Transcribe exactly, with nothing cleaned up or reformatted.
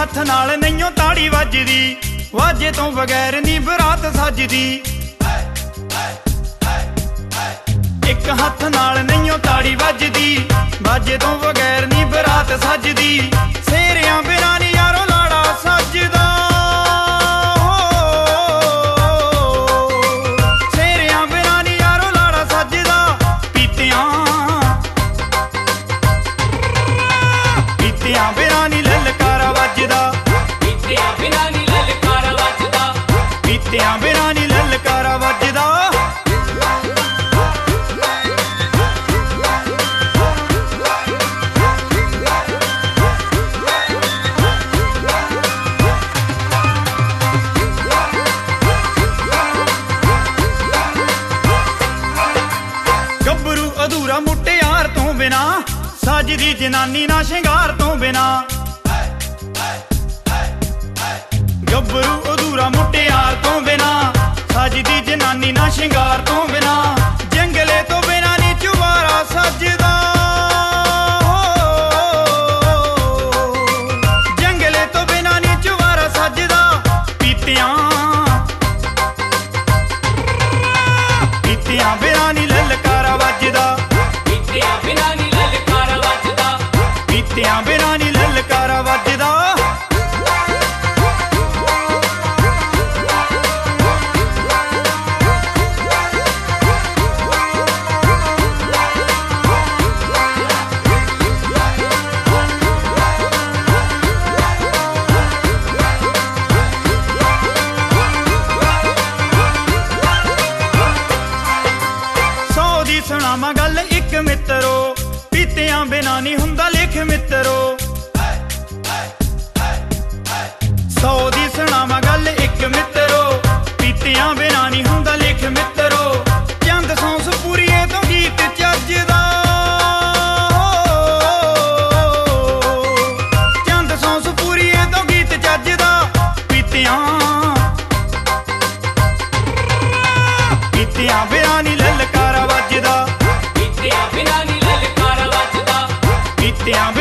हथ नाल नहियों ताड़ी वजदी, वाजे तो बगैर नी बरात सजदी। एक हथ नाल नहियों ताड़ी वजदी, वाजे तो बगैर नी बरात सजदी। सेरियां बिना नी यारो लाड़ा सजदा, सेरियां बिना नी यारो लाड़ा सजदा। पीतियां पीतियां बिना नी ललकारा वजदा, पीतियां बिना नी ललकारा वजदा, पीतियां बिना नी ललकारा वजदा। गब्बरू अधूरा मुटियार तो बिना, सजदी जनानी ना शिंगार तो बिना। गब्बरू अधूरा मुटियार तो बिना, सजदी जनानी ना शिंगार तो बिना। जंगले तो बिना नी चुबारा सजदा, जंगले तो बिना नी चुबारा सजदा। पीतियां पीतियां बिना नी ललकारा वजदा, पीतियां बिना नी ललकारा वजदा, पीतियां बिना नी ललकारा वजदा। सुनामा गल एक मित्रो, पीतियां बिना नी हुंदा लिख मित्रो। सौ दी सुनामा गल एक मित्रो, पीतियां बिना नी हुंदा लिख मित्रो। चंद सौंस पूरीए तो गीत चजदा, चंद सौंस पूरीए तो गीत चजदा। पीतियां पीतियां बिना नी ललकारा वजदा, पीतियां बिना नी ललकारा वजदा, पीतियां